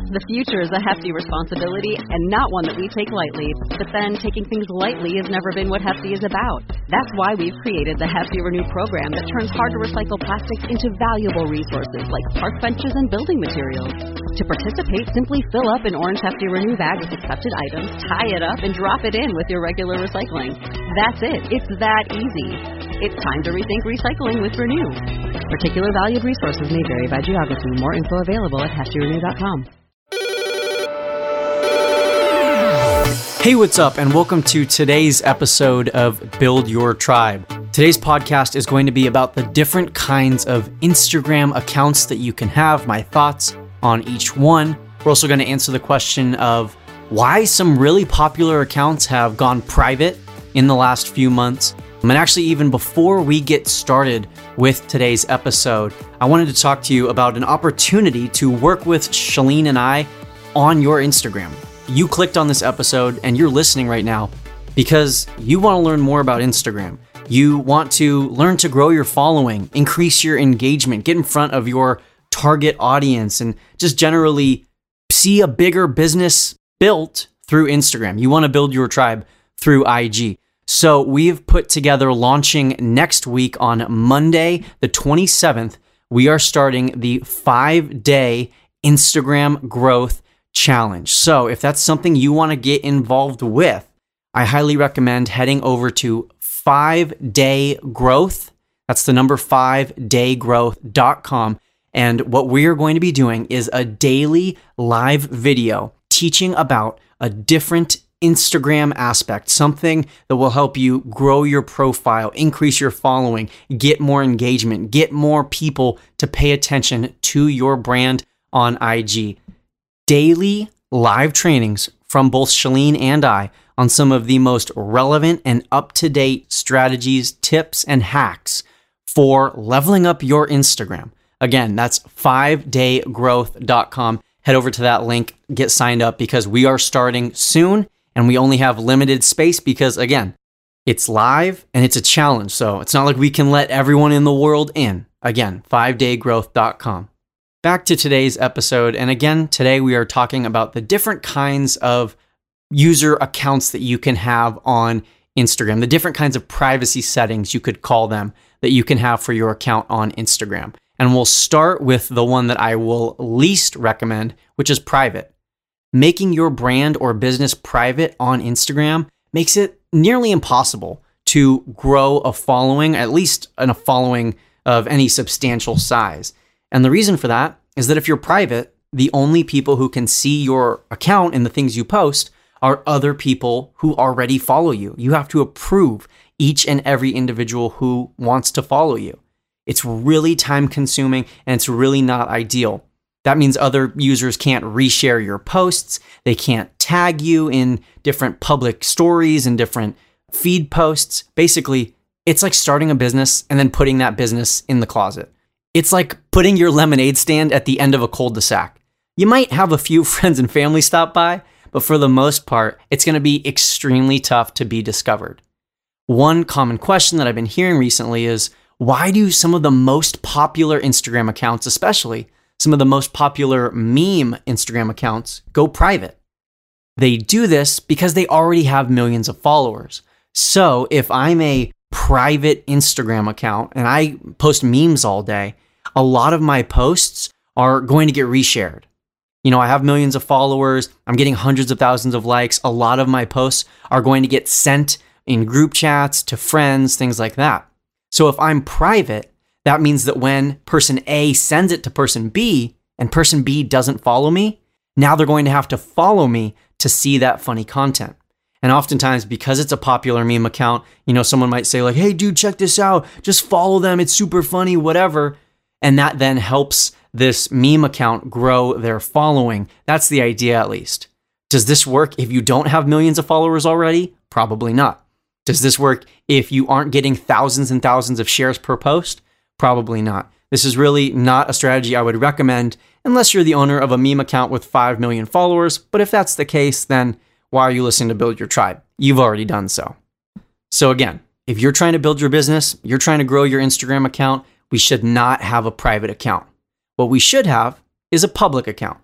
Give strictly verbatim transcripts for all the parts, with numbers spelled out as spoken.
The future is a hefty responsibility and not one that we take lightly. But then taking things lightly has never been what Hefty is about. That's why we've created the Hefty Renew program that turns hard to recycle plastics into valuable resources like park benches and building materials. To participate, simply fill up an orange Hefty Renew bag with accepted items, tie it up, and drop it in with your regular recycling. That's it. It's that easy. It's time to rethink recycling with Renew. Particular valued resources may vary by geography. More info available at hefty renew dot com. Hey, what's up, and welcome to today's episode of Build Your Tribe. Today's podcast is going to be about the different kinds of Instagram accounts that you can have, my thoughts on each one. We're also going to answer the question of why some really popular accounts have gone private in the last few months. And actually, even before we get started with today's episode, I wanted to talk to you about an opportunity to work with Shalene and I on your Instagram. You clicked on this episode and you're listening right now because you want to learn more about Instagram. You want to learn to grow your following, increase your engagement, get in front of your target audience, and just generally see a bigger business built through Instagram. You want to build your tribe through I G. So we've put together, launching next week on Monday, the twenty-seventh, we are starting the five-day Instagram growth challenge. So if that's something you want to get involved with, I highly recommend heading over to five day growth. That's the number five day growth dot com. And what we are going to be doing is a daily live video teaching about a different Instagram aspect, something that will help you grow your profile, increase your following, get more engagement, get more people to pay attention to your brand on I G. Daily live trainings from both Shalene and I on some of the most relevant and up-to-date strategies, tips, and hacks for leveling up your Instagram. Again, that's five day growth dot com. Head over to that link, get signed up, because we are starting soon and we only have limited space because, again, it's live and it's a challenge. So it's not like we can let everyone in the world in. Again, five day growth dot com. Back to today's episode. And again, today we are talking about the different kinds of user accounts that you can have on Instagram, the different kinds of privacy settings, you could call them, that you can have for your account on Instagram. And we'll start with the one that I will least recommend, which is private. Making your brand or business private on Instagram makes it nearly impossible to grow a following, at least a following of any substantial size. And the reason for that is that if you're private, the only people who can see your account and the things you post are other people who already follow you. You have to approve each and every individual who wants to follow you. It's really time consuming and it's really not ideal. That means other users can't reshare your posts. They can't tag you in different public stories and different feed posts. Basically, it's like starting a business and then putting that business in the closet. It's like putting your lemonade stand at the end of a cul-de-sac. You might have a few friends and family stop by, but for the most part, it's going to be extremely tough to be discovered. One common question that I've been hearing recently is, why do some of the most popular Instagram accounts, especially some of the most popular meme Instagram accounts, go private? They do this because they already have millions of followers. So if I'm a private Instagram account and I post memes all day, a lot of my posts are going to get reshared. You know, I have millions of followers. I'm getting hundreds of thousands of likes. A lot of my posts are going to get sent in group chats to friends, things like that. So if I'm private, that means that when person A sends it to person B and person B doesn't follow me, now they're going to have to follow me to see that funny content. And oftentimes, because it's a popular meme account, you know, someone might say like, hey, dude, check this out. Just follow them. It's super funny, whatever. And that then helps this meme account grow their following. That's the idea, at least. Does this work if you don't have millions of followers already? Probably not. Does this work if you aren't getting thousands and thousands of shares per post? Probably not. This is really not a strategy I would recommend unless you're the owner of a meme account with five million followers. But if that's the case, then why are you listening to Build Your Tribe? You've already done so. So again, if you're trying to build your business, you're trying to grow your Instagram account, we should not have a private account. What we should have is a public account.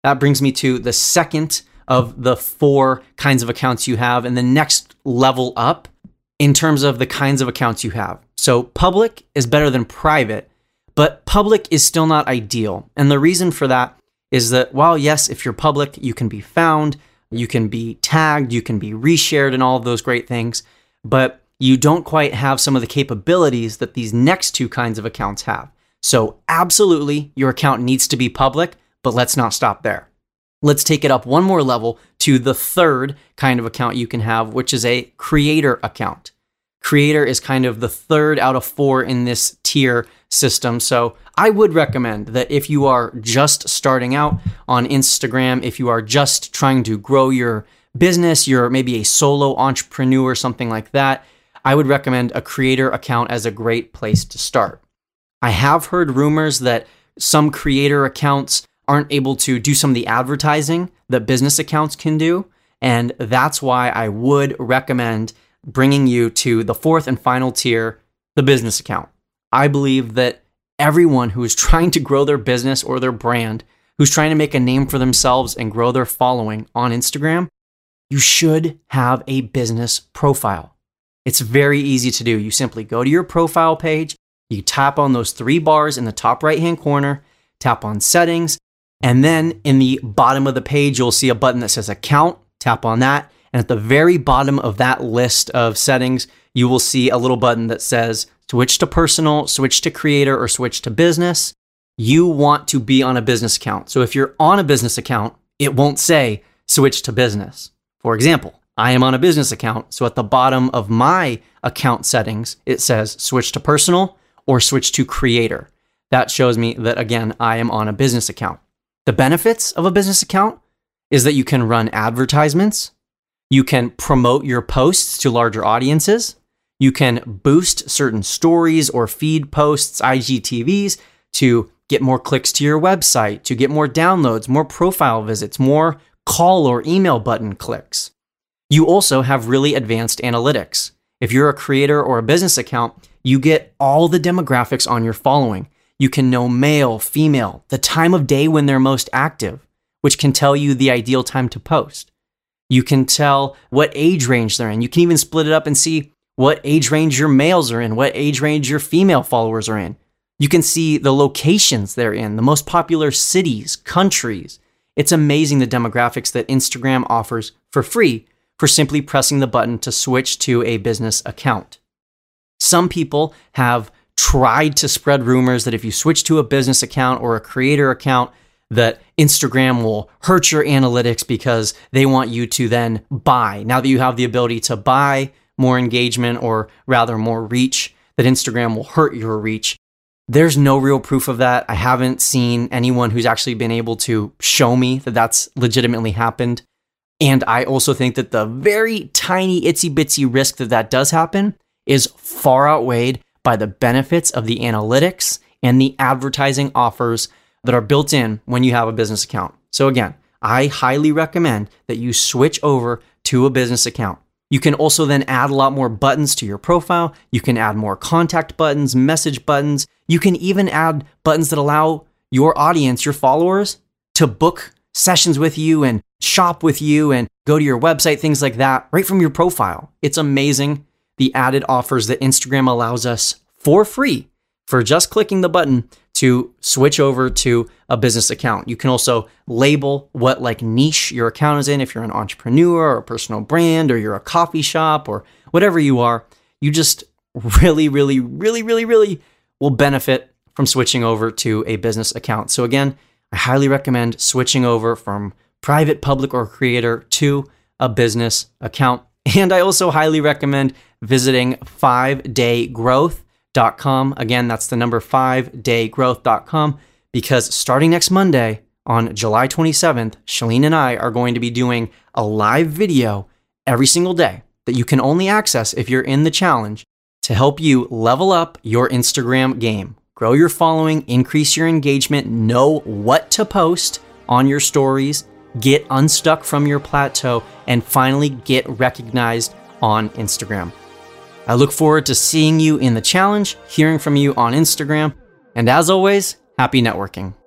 that brings me to the second of the four kinds of accounts you have, and the next level up in terms of the kinds of accounts you have. So public is better than private, but public is still not ideal. And the reason for that is that while yes, if you're public, you can be found, you can be tagged, you can be reshared and all of those great things, but you don't quite have some of the capabilities that these next two kinds of accounts have. So absolutely, your account needs to be public, but let's not stop there. Let's take it up one more level to the third kind of account you can have, which is a creator account. Creator is kind of the third out of four in this tier system. So I would recommend that if you are just starting out on Instagram, if you are just trying to grow your business, you're maybe a solo entrepreneur, something like that, I would recommend a creator account as a great place to start. I have heard rumors that some creator accounts aren't able to do some of the advertising that business accounts can do. And that's why I would recommend bringing you to the fourth and final tier, the business account. I believe that everyone who is trying to grow their business or their brand, who's trying to make a name for themselves and grow their following on Instagram, you should have a business profile. It's very easy to do. You simply go to your profile page, you tap on those three bars in the top right-hand corner, tap on settings, and then in the bottom of the page, you'll see a button that says account, tap on that. And at the very bottom of that list of settings, you will see a little button that says switch to personal, switch to creator, or switch to business. You want to be on a business account. So if you're on a business account, it won't say switch to business. For example, I am on a business account. So at the bottom of my account settings, it says switch to personal or switch to creator. That shows me that, again, I am on a business account. The benefits of a business account is that you can run advertisements. You can promote your posts to larger audiences. You can boost certain stories or feed posts, I G T Vs, to get more clicks to your website, to get more downloads, more profile visits, more call or email button clicks. You also have really advanced analytics. If you're a creator or a business account, you get all the demographics on your following. You can know male, female, the time of day when they're most active, which can tell you the ideal time to post. You can tell what age range they're in. You can even split it up and see what age range your males are in, what age range your female followers are in. You can see the locations they're in, the most popular cities, countries. It's amazing the demographics that Instagram offers for free for simply pressing the button to switch to a business account. Some people have tried to spread rumors that if you switch to a business account or a creator account, that Instagram will hurt your analytics because they want you to then buy. Now that you have the ability to buy more engagement, or rather more reach, that Instagram will hurt your reach. There's no real proof of that. I haven't seen anyone who's actually been able to show me that that's legitimately happened. And I also think that the very tiny itsy bitsy risk that that does happen is far outweighed by the benefits of the analytics and the advertising offers that are built in when you have a business account. So again, I highly recommend that you switch over to a business account. You can also then add a lot more buttons to your profile. You can add more contact buttons, message buttons. You can even add buttons that allow your audience, your followers, to book sessions with you and shop with you and go to your website, things like that, right from your profile. It's amazing the added offers that Instagram allows us for free for just clicking the button to switch over to a business account. You can also label what like niche your account is in. If you're an entrepreneur or a personal brand, or you're a coffee shop or whatever you are, you just really, really, really, really, really will benefit from switching over to a business account. So again, I highly recommend switching over from private, public, or creator to a business account. And I also highly recommend visiting five day growth dot com. Again, that's the number five day growth dot com, because starting next Monday on July twenty-seventh, Shalene and I are going to be doing a live video every single day that you can only access if you're in the challenge to help you level up your Instagram game, grow your following, increase your engagement, know what to post on your stories, get unstuck from your plateau, and finally get recognized on Instagram. I look forward to seeing you in the challenge, hearing from you on Instagram, and as always, happy networking.